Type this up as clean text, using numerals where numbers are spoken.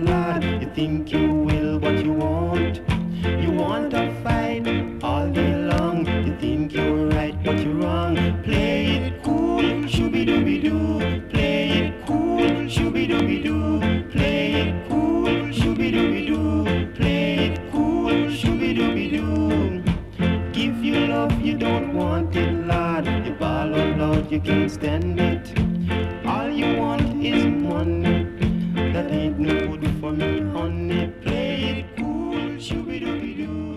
lad. You think you will, but you won't. You want to fight all day long. You think you're right, but you're wrong. Play it cool, shooby-dooby-doo. Play it cool, shooby-dooby-doo. Play it cool, shooby-dooby-doo. Play it cool, shooby-dooby-doo. Give you love, you don't want it, lad. You ball out loud, you can't stand it. All you want is money. That ain't no good for me, honey. Play it cool, shooby-dooby-doo.